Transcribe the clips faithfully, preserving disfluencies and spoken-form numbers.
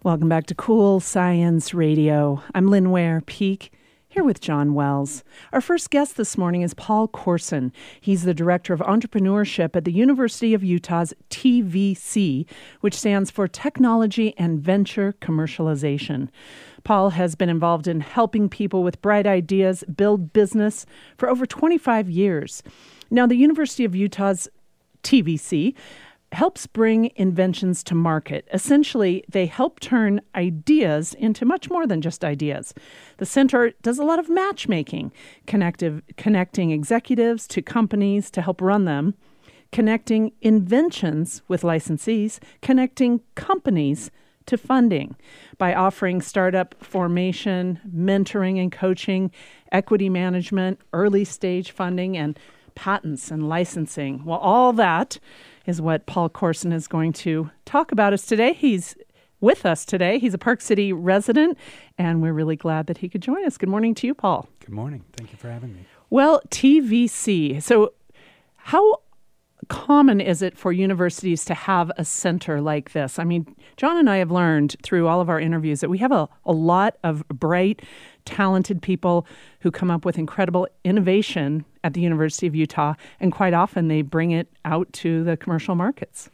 Welcome back to Cool Science Radio. I'm Lynn Ware Peak, here with John Wells. Our first guest this morning is Paul Corson. He's the Director of Entrepreneurship at the University of Utah's T V C, which stands for Technology and Venture Commercialization. Paul has been involved in helping people with bright ideas build business for over twenty-five years. Now, the University of Utah's T V C helps bring inventions to market. Essentially, they help turn ideas into much more than just ideas. The center does a lot of matchmaking, connective, connecting executives to companies to help run them, connecting inventions with licensees, connecting companies to funding by offering startup formation, mentoring and coaching, equity management, early stage funding, and patents and licensing. Well, all that is what Paul Corson is going to talk about us today. He's with us today. He's a Park City resident, and we're really glad that he could join us. Good morning to you, Paul. Good morning. Thank you for having me. Well, T V C. So how common is it for universities to have a center like this? I mean, John and I have learned through all of our interviews that we have a, a lot of bright, talented people who come up with incredible innovation at the University of Utah, and quite often they bring it out to the commercial markets.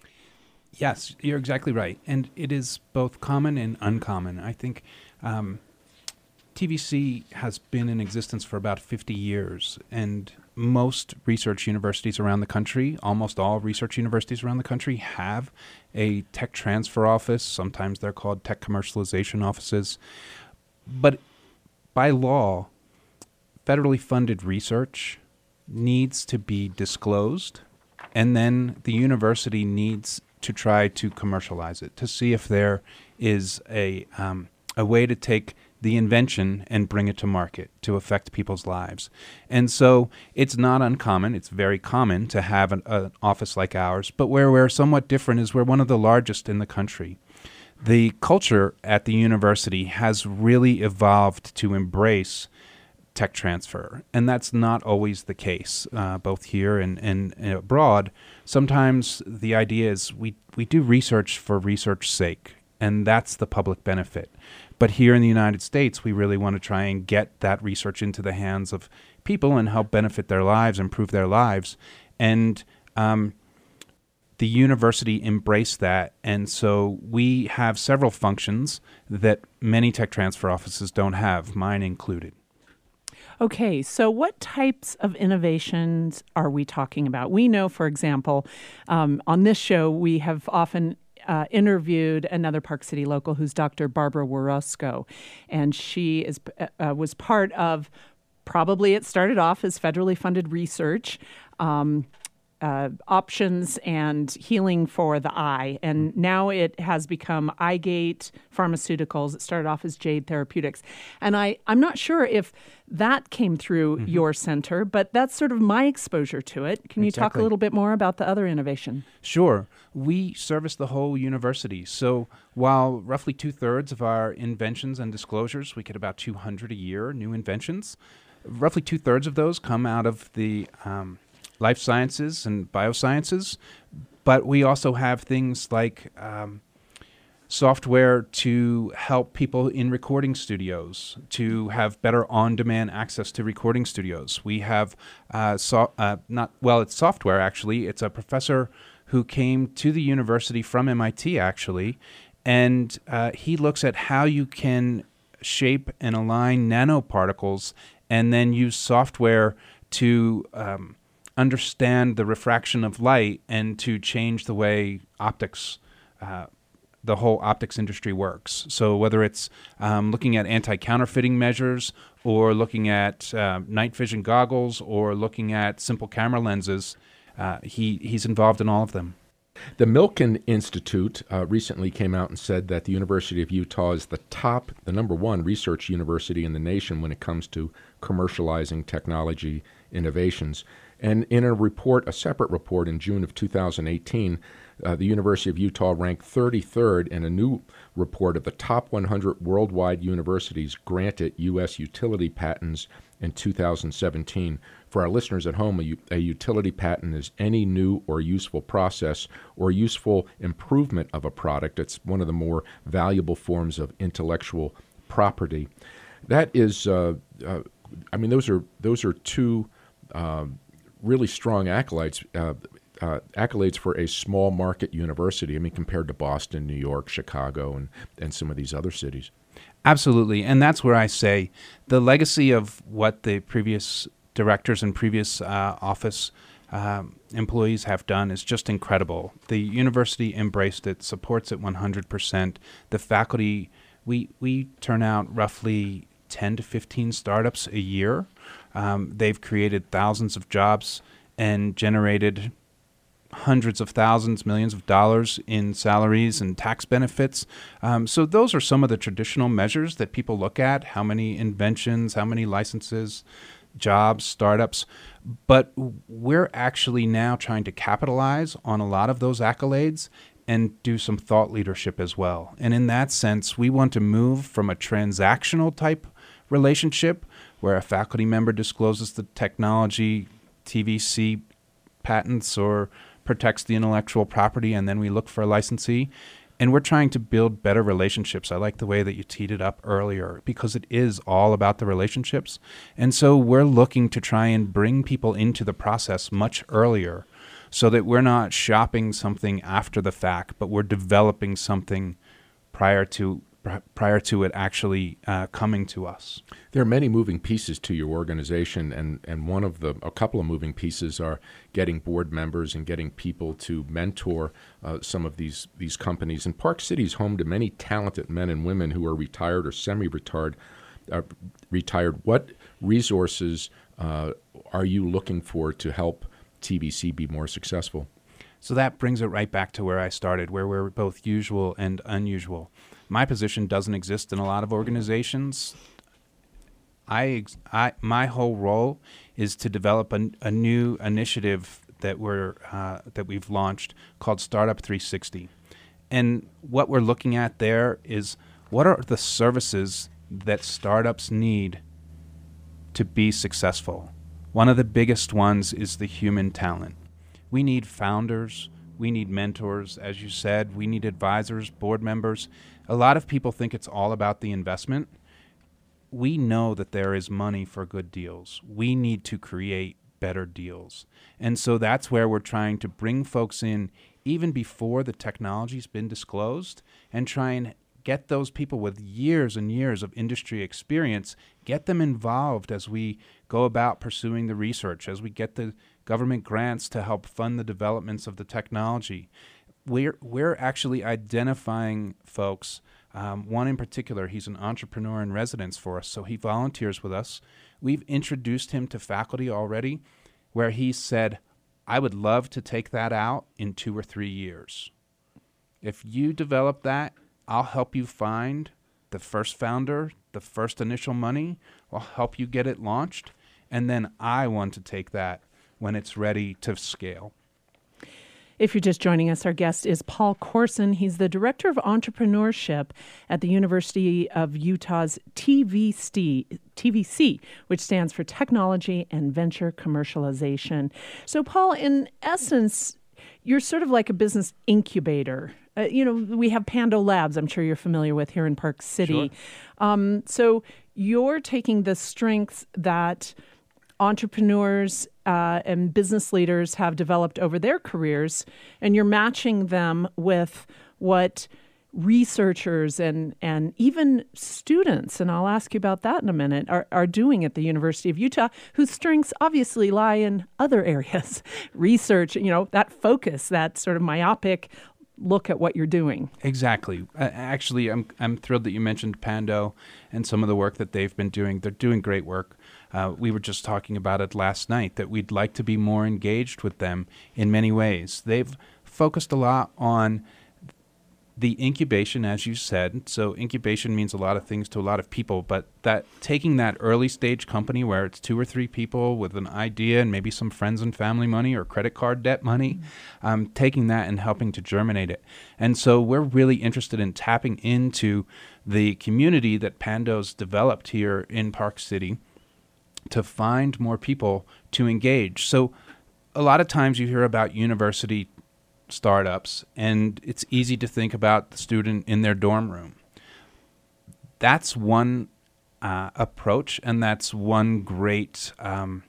Yes, you're exactly right. And it is both common and uncommon. I think um, T V C has been in existence for about fifty years, and most research universities around the country, almost all research universities around the country, have a tech transfer office. Sometimes they're called tech commercialization offices. But by law, federally funded research needs to be disclosed, and then the university needs to try to commercialize it, to see if there is a um, a way to take the invention and bring it to market to affect people's lives. And so it's not uncommon, it's very common to have an, an office like ours, but where we're somewhat different is we're one of the largest in the country. The culture at the university has really evolved to embrace tech transfer, and that's not always the case, uh, both here and, and, and abroad. Sometimes the idea is we, we do research for research's sake, and that's the public benefit. But here in the United States, we really want to try and get that research into the hands of people and help benefit their lives, improve their lives. And um, the university embraced that. And so we have several functions that many tech transfer offices don't have, mine included. Okay, so what types of innovations are we talking about? We know, for example, um, on this show, we have often Uh, interviewed another Park City local who's Doctor Barbara Warosco, and she is uh, was part of, probably it started off as federally funded research, um, uh, options and healing for the eye, and now it has become iGate Pharmaceuticals. It started off as Jade Therapeutics, and I, I'm not sure if that came through mm-hmm. your center, but that's sort of my exposure to it. Can you Exactly. talk a little bit more about the other innovation? Sure. We service the whole university. So while roughly two-thirds of our inventions and disclosures, we get about two hundred a year, new inventions, roughly two-thirds of those come out of the um, life sciences and biosciences. But we also have things like um, software to help people in recording studios, to have better on-demand access to recording studios. We have, uh, so, uh, not well, it's software, actually. It's a professor who came to the university from M I T, actually, and uh, he looks at how you can shape and align nanoparticles and then use software to um, understand the refraction of light and to change the way optics, uh, the whole optics industry works. So whether it's um, looking at anti-counterfeiting measures or looking at uh, night vision goggles or looking at simple camera lenses, uh, he, he's involved in all of them. The Milken Institute uh, recently came out and said that the University of Utah is the top, the number one research university in the nation when it comes to commercializing technology innovations. And in a report, a separate report in June of two thousand eighteen, Uh, the University of Utah ranked thirty-third in a new report of the top one hundred worldwide universities granted U S utility patents in two thousand seventeen. For our listeners at home, a, a utility patent is any new or useful process or useful improvement of a product. It's one of the more valuable forms of intellectual property. That is, uh, uh, I mean, those are those are two uh, really strong accolades. Uh, Uh, accolades for a small market university, I mean, compared to Boston, New York, Chicago, and, and some of these other cities. Absolutely. And that's where I say the legacy of what the previous directors and previous uh, office um, employees have done is just incredible. The university embraced it, supports it one hundred percent. The faculty, we, we turn out roughly ten to fifteen startups a year. Um, they've created thousands of jobs and generated hundreds of thousands, millions of dollars in salaries and tax benefits. Um, so those are some of the traditional measures that people look at, how many inventions, how many licenses, jobs, startups. But we're actually now trying to capitalize on a lot of those accolades and do some thought leadership as well. And in that sense, we want to move from a transactional type relationship where a faculty member discloses the technology, T V C patents, or protects the intellectual property, and then we look for a licensee. And we're trying to build better relationships. I like the way that you teed it up earlier, because it is all about the relationships. And so we're looking to try and bring people into the process much earlier so that we're not shopping something after the fact, but we're developing something prior to prior to it actually uh, coming to us. There are many moving pieces to your organization, and, and one of the, a couple of moving pieces are getting board members and getting people to mentor uh, some of these, these companies. And Park City is home to many talented men and women who are retired or semi-retired. Uh, retired. What resources uh, are you looking for to help T V C be more successful? So that brings it right back to where I started, where we're both usual and unusual. My position doesn't exist in a lot of organizations. I, I my whole role is to develop a, a new initiative that we're uh, that we've launched called Startup three sixty, and what we're looking at there is what are the services that startups need to be successful. One of the biggest ones is the human talent. We need founders. We need mentors, as you said. We need advisors, board members. A lot of people think it's all about the investment. We know that there is money for good deals. We need to create better deals. And so that's where we're trying to bring folks in even before the technology's been disclosed and try and get those people with years and years of industry experience, get them involved as we go about pursuing the research, as we get the government grants to help fund the developments of the technology. We're, we're actually identifying folks. Um, one in particular, he's an entrepreneur in residence for us, so he volunteers with us. We've introduced him to faculty already, where he said, I would love to take that out in two or three years. If you develop that, I'll help you find the first founder, the first initial money. I'll help you get it launched, and then I want to take that when it's ready to scale. If you're just joining us, our guest is Paul Corson. He's the Director of Entrepreneurship at the University of Utah's T V C, T V C, which stands for Technology and Venture Commercialization. So, Paul, in essence, you're sort of like a business incubator. Uh, you know, we have Pando Labs, I'm sure you're familiar with, here in Park City. Sure. Um, so you're taking the strengths that entrepreneurs uh, and business leaders have developed over their careers, and you're matching them with what researchers and, and even students, and I'll ask you about that in a minute, are, are doing at the University of Utah, whose strengths obviously lie in other areas. Research, you know, that focus, that sort of myopic look at what you're doing. Exactly. Uh, actually, I'm I'm thrilled that you mentioned Pando and some of the work that they've been doing. They're doing great work. Uh, we were just talking about it last night, that we'd like to be more engaged with them in many ways. They've focused a lot on the incubation, as you said, so incubation means a lot of things to a lot of people, but that taking that early stage company where it's two or three people with an idea and maybe some friends and family money or credit card debt money, mm-hmm. um, taking that and helping to germinate it. And so we're really interested in tapping into the community that Pando's developed here in Park City to find more people to engage. So a lot of times you hear about university startups, and it's easy to think about the student in their dorm room. That's one uh, approach, and that's one great, um,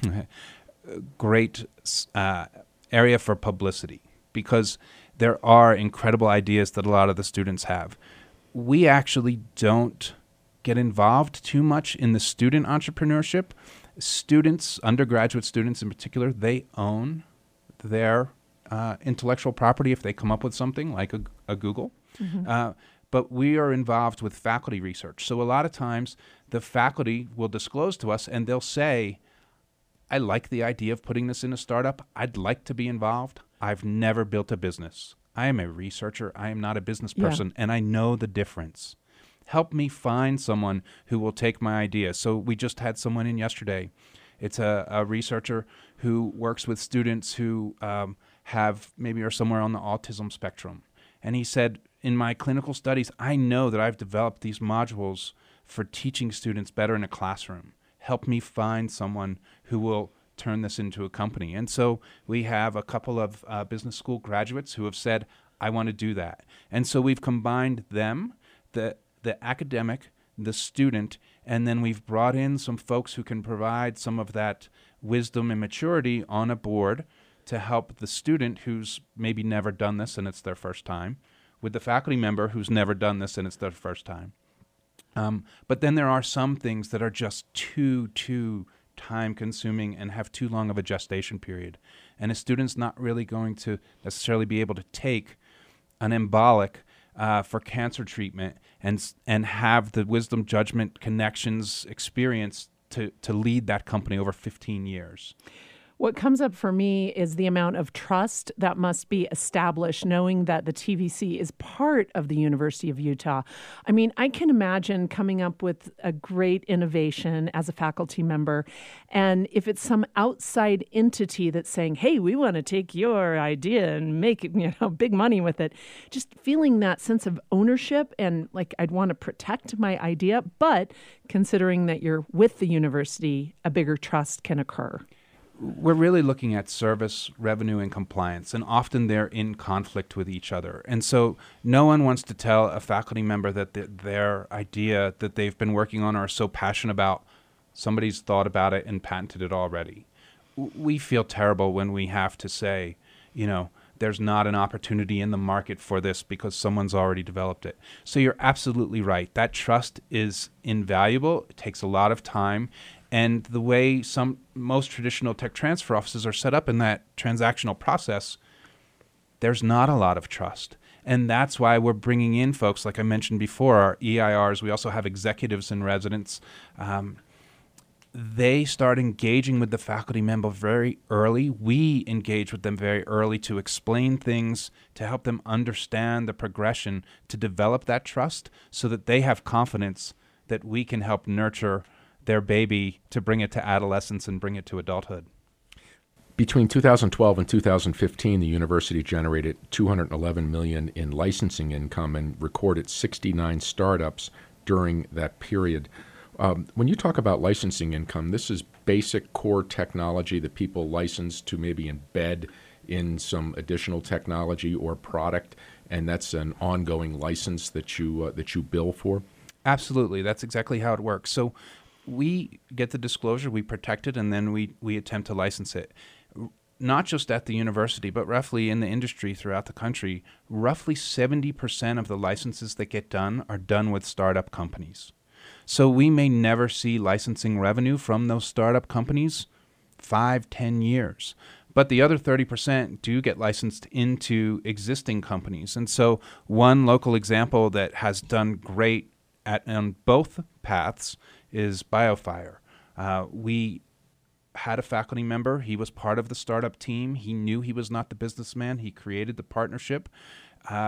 great uh, area for publicity, because there are incredible ideas that a lot of the students have. We actually don't get involved too much in the student entrepreneurship. Students, undergraduate students in particular, they own their Uh, intellectual property if they come up with something like a, a Google. Mm-hmm. Uh, but we are involved with faculty research. So a lot of times the faculty will disclose to us and they'll say, I like the idea of putting this in a startup. I'd like to be involved. I've never built a business. I am a researcher. I am not a business person, yeah. and I know the difference. Help me find someone who will take my idea. So we just had someone in yesterday. It's a, a researcher who works with students who um, have maybe are somewhere on the autism spectrum. And he said, in my clinical studies, I know that I've developed these modules for teaching students better in a classroom. Help me find someone who will turn this into a company. And so we have a couple of uh, business school graduates who have said, I want to do that. And so we've combined them, the the academic, the student, and then we've brought in some folks who can provide some of that wisdom and maturity on a board to help the student who's maybe never done this and it's their first time, with the faculty member who's never done this and it's their first time. Um, but then there are some things that are just too, too time-consuming and have too long of a gestation period. And a student's not really going to necessarily be able to take an embolic uh, for cancer treatment and and have the wisdom, judgment, connections, experience to, to lead that company over fifteen years. What comes up for me is the amount of trust that must be established, knowing that the T V C is part of the University of Utah. I mean, I can imagine coming up with a great innovation as a faculty member, and if it's some outside entity that's saying, hey, we want to take your idea and make you know big money with it, just feeling that sense of ownership and like I'd want to protect my idea, but considering that you're with the university, a bigger trust can occur. We're really looking at service, revenue, and compliance, and often they're in conflict with each other. And so no one wants to tell a faculty member that the, their idea that they've been working on or are so passionate about, somebody's thought about it and patented it already. We feel terrible when we have to say, you know, there's not an opportunity in the market for this because someone's already developed it. So you're absolutely right. That trust is invaluable. It takes a lot of time. And the way some most traditional tech transfer offices are set up in that transactional process, there's not a lot of trust. And that's why we're bringing in folks, like I mentioned before, our E I Rs. We also have executives in residence. Um, they start engaging with the faculty member very early. We engage with them very early to explain things, to help them understand the progression, to develop that trust so that they have confidence that we can help nurture their baby to bring it to adolescence and bring it to adulthood. Between two thousand twelve and two thousand fifteen, the university generated two hundred eleven million dollars in licensing income and recorded sixty-nine startups during that period. Um, when you talk about licensing income, this is basic core technology that people license to maybe embed in some additional technology or product, and that's an ongoing license that you uh, that you bill for? Absolutely. That's exactly how it works. So we get the disclosure, we protect it, and then we, we attempt to license it. Not just at the university, but roughly in the industry throughout the country, roughly seventy percent of the licenses that get done are done with startup companies. So we may never see licensing revenue from those startup companies five, ten years. But the other thirty percent do get licensed into existing companies. And so one local example that has done great at on both paths is BioFire. Uh, we had a faculty member. He was part of the startup team. He knew he was not the businessman. He created the partnership. Uh,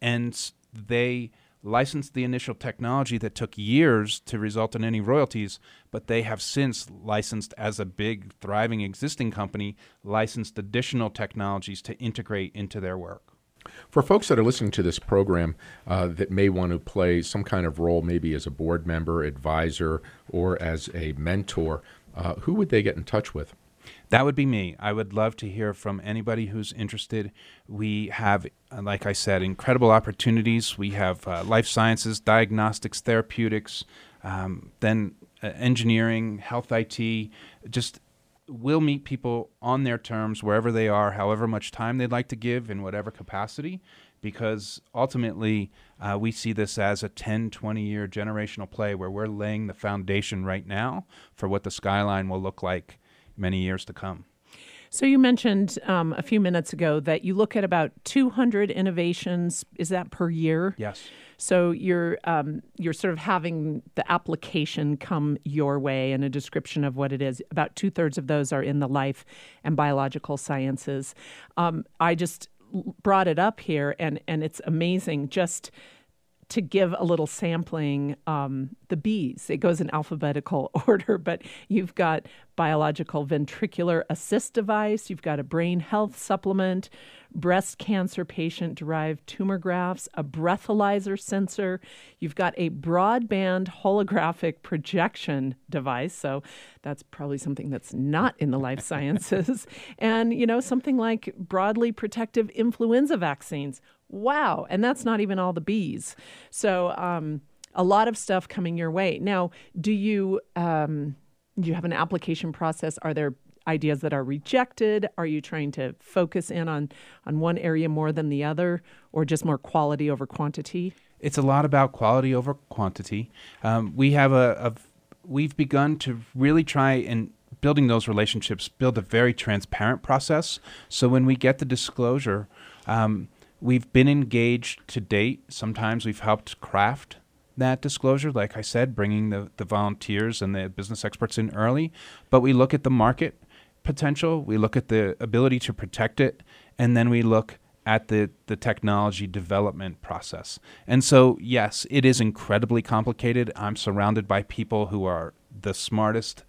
and s- they licensed the initial technology that took years to result in any royalties, but they have since licensed, as a big, thriving existing company, licensed additional technologies to integrate into their work. For folks that are listening to this program uh, that may want to play some kind of role, maybe as a board member, advisor, or as a mentor, uh, who would they get in touch with? That would be me. I would love to hear from anybody who's interested. We have, uh, like I said, incredible opportunities. We have uh, life sciences, diagnostics, therapeutics, um, then uh, engineering, health I T. Just we'll meet people on their terms, wherever they are, however much time they'd like to give in whatever capacity, because ultimately uh, we see this as a ten, twenty-year generational play where we're laying the foundation right now for what the skyline will look like many years to come. So you mentioned um, a few minutes ago that you look at about two hundred innovations. Is that per year? Yes. So you're um, you're sort of having the application come your way and a description of what it is. About two thirds of those are in the life and biological sciences. Um, I just brought it up here, and and it's amazing just to give a little sampling. Um, the bees, it goes in alphabetical order, but you've got biological ventricular assist device, you've got a brain health supplement, breast cancer patient-derived tumor grafts, a breathalyzer sensor, you've got a broadband holographic projection device, so that's probably something that's not in the life sciences, and, you know, something like broadly protective influenza vaccines. Wow. And that's not even all the bees. So um, a lot of stuff coming your way. Now, do you um, do you have an application process? Are there ideas that are rejected? Are you trying to focus in on, on one area more than the other, or just more quality over quantity? It's a lot about quality over quantity. Um, we have a, a we've begun to really try and building those relationships, build a very transparent process. So when we get the disclosure, um, we've been engaged to date. Sometimes we've helped craft that disclosure, like I said, bringing the, the volunteers and the business experts in early. But we look at the market potential, we look at the ability to protect it, and then we look at the, the technology development process. And so, yes, it is incredibly complicated. I'm surrounded by people who are the smartest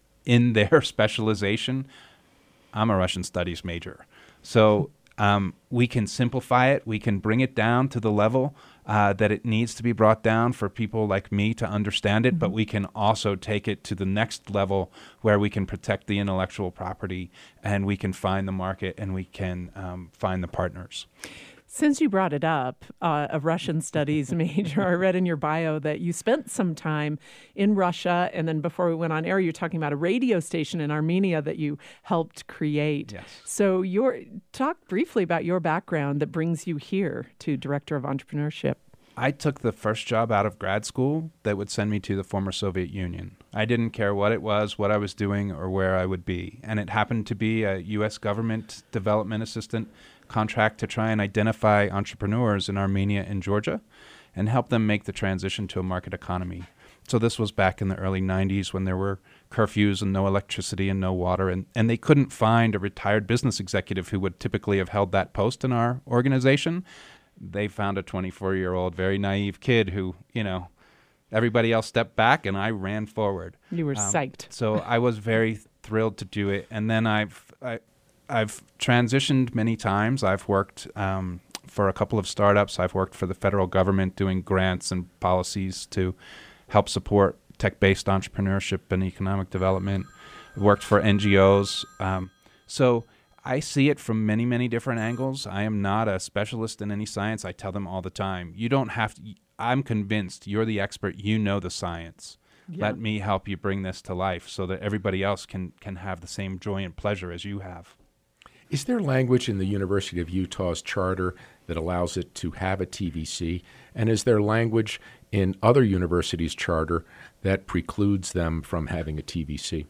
in their specialization. I'm a Russian studies major. So Um, we can simplify it. We can bring it down to the level uh, that it needs to be brought down for people like me to understand it, mm-hmm. but we can also take it to the next level where we can protect the intellectual property, and we can find the market, and we can um, find the partners. Since you brought it up, uh, a Russian studies major, I read in your bio that you spent some time in Russia, and then before we went on air, you're talking about a radio station in Armenia that you helped create. Yes. So your, talk briefly about your background that brings you here to Director of Entrepreneurship. I took the first job out of grad school that would send me to the former Soviet Union. I didn't care what it was, what I was doing, or where I would be. And it happened to be a U S government development assistant contract to try and identify entrepreneurs in Armenia and Georgia and help them make the transition to a market economy. So this was back in the early nineties when there were curfews and no electricity and no water, and, and they couldn't find a retired business executive who would typically have held that post in our organization. They found a twenty-four-year-old, very naive kid who, you know, everybody else stepped back and I ran forward. You were um, psyched. So I was very thrilled to do it. And then I've I, I've transitioned many times. I've worked um, for a couple of startups. I've worked for the federal government doing grants and policies to help support tech-based entrepreneurship and economic development. Worked for N G Os. Um, so I see it from many, many different angles. I am not a specialist in any science. I tell them all the time, you don't have to, I'm convinced you're the expert, you know the science. Yeah. Let me help you bring this to life so that everybody else can, can have the same joy and pleasure as you have. Is there language in the University of Utah's charter that allows it to have a T V C? And is there language in other universities' charter that precludes them from having a T V C?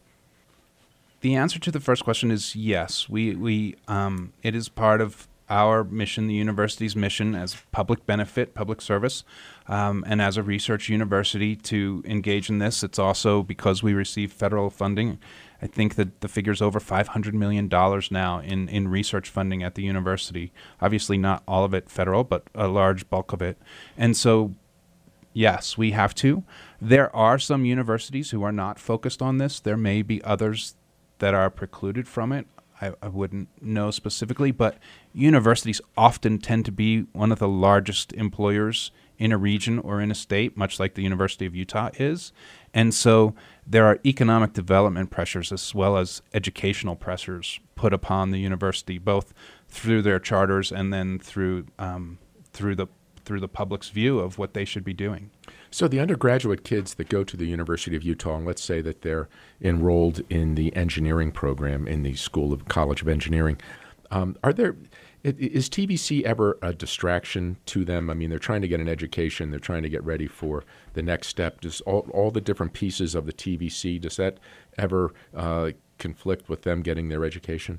The answer to the first question is yes. We we um, it is part of our mission, the university's mission, as public benefit, public service, um, and as a research university to engage in this. It's also because we receive federal funding I think that the figure's over five hundred million dollars now in, in research funding at the university. Obviously not all of it federal, but a large bulk of it. And so, yes, we have to. There are some universities who are not focused on this. There may be others that are precluded from it. I, I wouldn't know specifically, but universities often tend to be one of the largest employers in a region or in a state, much like the University of Utah is. And so there are economic development pressures as well as educational pressures put upon the university, both through their charters and then through um, through the through the public's view of what they should be doing. So the undergraduate kids that go to the University of Utah, and let's say that they're enrolled in the engineering program in the School of College of Engineering, um, are there is T V C ever a distraction to them? I mean, they're trying to get an education, they're trying to get ready for the next step. Does all, all the different pieces of the T V C, does that ever uh, conflict with them getting their education?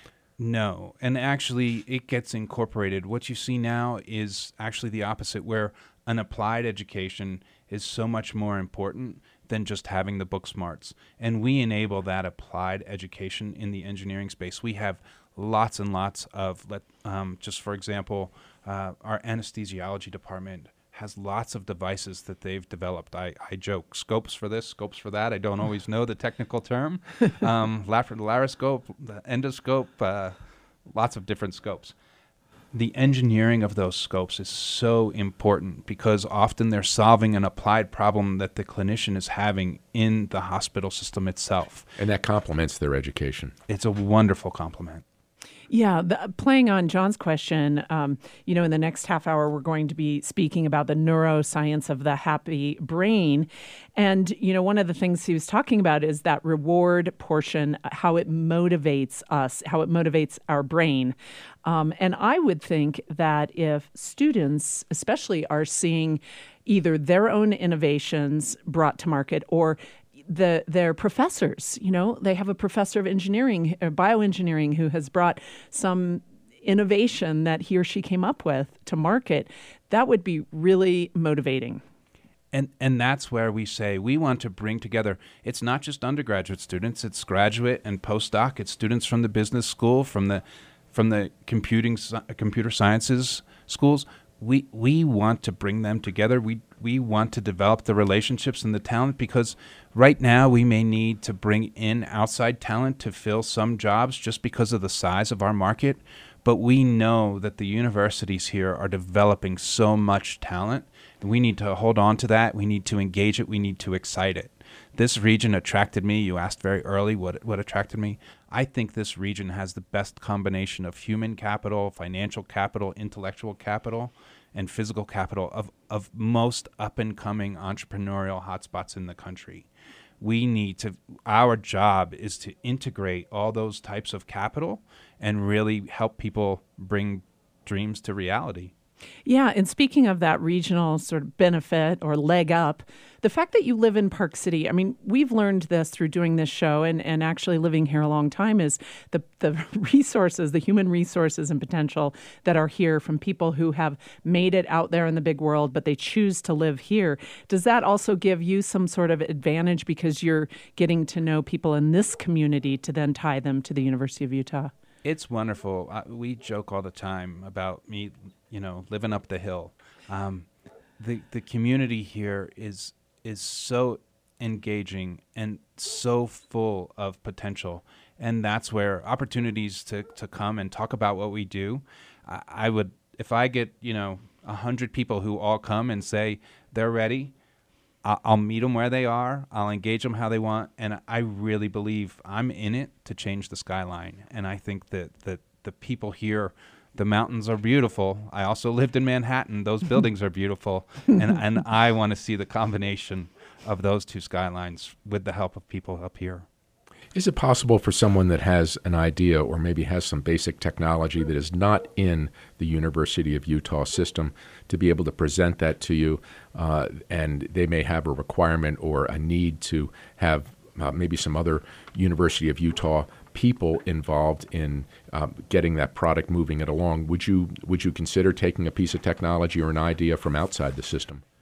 No, and actually it gets incorporated. What you see now is actually the opposite, where an applied education is so much more important than just having the book smarts. And we enable that applied education in the engineering space. We have lots and lots of, let, um, just for example, uh, our anesthesiology department has lots of devices that they've developed. I, I joke, scopes for this, scopes for that. I don't always know the technical term. Um, laparoscope, the endoscope, uh, lots of different scopes. The engineering of those scopes is so important because often they're solving an applied problem that the clinician is having in the hospital system itself. And that complements their education. It's a wonderful compliment. Yeah, the, playing on John's question, um, you know, in the next half hour, we're going to be speaking about the neuroscience of the happy brain. And, you know, one of the things he was talking about is that reward portion, how it motivates us, how it motivates our brain. Um, and I would think that if students especially are seeing either their own innovations brought to market or The, their professors, you know, they have a professor of engineering or bioengineering who has brought some innovation that he or she came up with to market. That would be really motivating. And and that's where we say we want to bring together, it's not just undergraduate students, it's graduate and postdoc, it's students from the business school, from the from the computing computer sciences schools. We we want to bring them together. We we want to develop the relationships and the talent because right now we may need to bring in outside talent to fill some jobs just because of the size of our market. But we know that the universities here are developing so much talent. And we need to hold on to that. We need to engage it. We need to excite it. This region attracted me. You asked very early what what attracted me. I think this region has the best combination of human capital, financial capital, intellectual capital, and physical capital of, of most up-and-coming entrepreneurial hotspots in the country. We need to, our job is to integrate all those types of capital and really help people bring dreams to reality. Yeah, and speaking of that regional sort of benefit or leg up, the fact that you live in Park City, I mean, we've learned this through doing this show and, and actually living here a long time is the, the resources, the human resources and potential that are here from people who have made it out there in the big world, but they choose to live here. Does that also give you some sort of advantage because you're getting to know people in this community to then tie them to the University of Utah? It's wonderful. Uh, we joke all the time about me, you know, living up the hill. Um, the the community here is is so engaging and so full of potential, and that's where opportunities to to come and talk about what we do. I, I would, if I get you know a hundred people who all come and say they're ready, I'll meet them where they are. I'll engage them how they want. And I really believe I'm in it to change the skyline. And I think that, that the people here, the mountains are beautiful. I also lived in Manhattan. Those buildings are beautiful. And, and I want to see the combination of those two skylines with the help of people up here. Is it possible for someone that has an idea or maybe has some basic technology that is not in the University of Utah system to be able to present that to you, uh, and they may have a requirement or a need to have uh, maybe some other University of Utah people involved in uh, getting that product, moving it along? Would you would you consider taking a piece of technology or an idea from outside the system?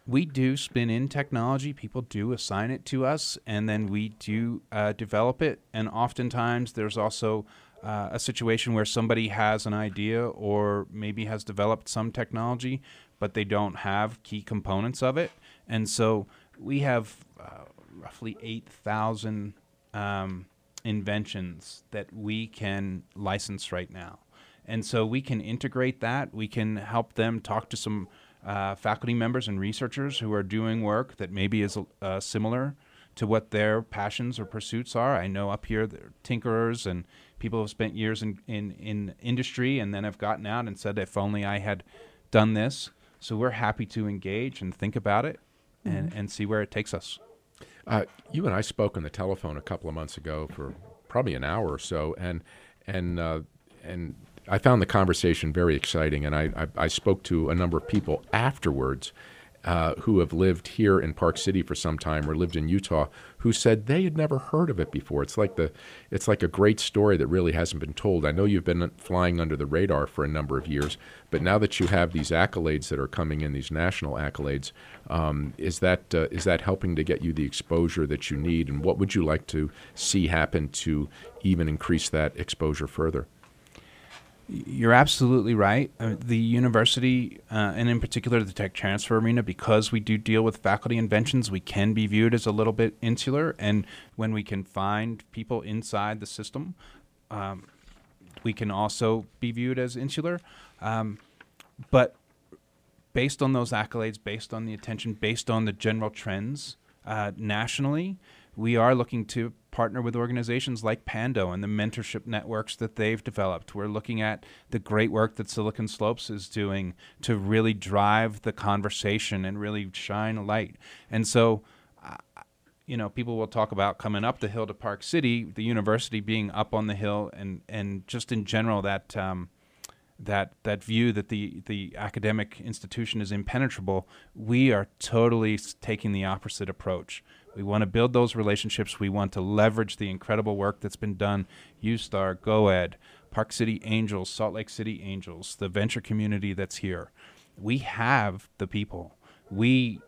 we do spin in technology. People do assign it to us, and then we do uh, develop it. And oftentimes there's also uh, a situation where somebody has an idea or maybe has developed some technology, but they don't have key components of it. And so we have uh, roughly eight thousand um, inventions that we can license right now. And so we can integrate that. We can help them talk to some uh, faculty members and researchers who are doing work that maybe is uh, similar to what their passions or pursuits are. I know up here there are tinkerers and people who have spent years in, in, in industry and then have gotten out and said, if only I had done this. So we're happy to engage and think about it mm-hmm. and, and see where it takes us. Uh, you and I spoke on the telephone a couple of months ago for probably an hour or so, and and uh, and I found the conversation very exciting. And I, I, I spoke to a number of people afterwards uh, who have lived here in Park City for some time or lived in Utah, who said they had never heard of it before. It's like the it's like a great story that really hasn't been told. I know you've been flying under the radar for a number of years, but now that you have these accolades that are coming in, these national accolades, um, is that uh, is that helping to get you the exposure that you need? And what would you like to see happen to even increase that exposure further? You're absolutely right. Uh, the university, uh, and in particular the tech transfer arena, because we do deal with faculty inventions, we can be viewed as a little bit insular. And when we can find people inside the system, um, we can also be viewed as insular. Um, but based on those accolades, based on the attention, based on the general trends uh, nationally, we are looking to partner with organizations like Pando and the mentorship networks that they've developed. We're looking at the great work that Silicon Slopes is doing to really drive the conversation and really shine a light. And so, uh, you know, people will talk about coming up the hill to Park City, the university being up on the hill, and, and just in general that um, that that view that the, the academic institution is impenetrable. We are totally taking the opposite approach. We want to build those relationships. We want to leverage the incredible work that's been done. U-Star, GoEd, Park City Angels, Salt Lake City Angels, the venture community that's here. We have the people. We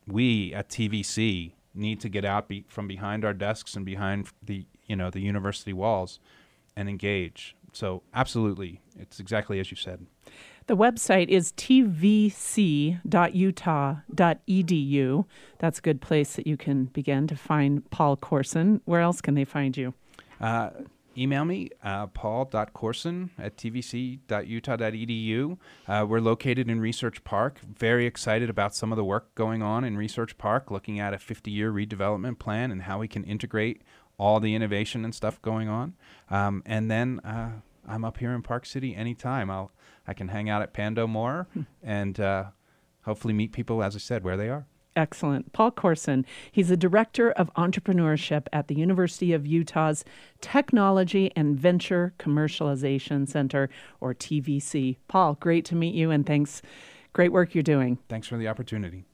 we at T V C need to get out be, from behind our desks and behind the you know the university walls and engage. So absolutely, it's exactly as you said. The website is t v c dot utah dot e d u. That's a good place that you can begin to find Paul Corson. Where else can they find you? Uh, email me, uh, paul dot corson at t v c dot utah dot e d u. Uh, we're located in Research Park. Very excited about some of the work going on in Research Park, looking at a fifty-year redevelopment plan and how we can integrate all the innovation and stuff going on. Um, and then uh, I'm up here in Park City anytime. I'll I can hang out at Pando more and uh, hopefully meet people, as I said, where they are. Excellent. Paul Corson, he's the Director of Entrepreneurship at the University of Utah's Technology and Venture Commercialization Center, or T V C. Paul, great to meet you, and thanks. Great work you're doing. Thanks for the opportunity.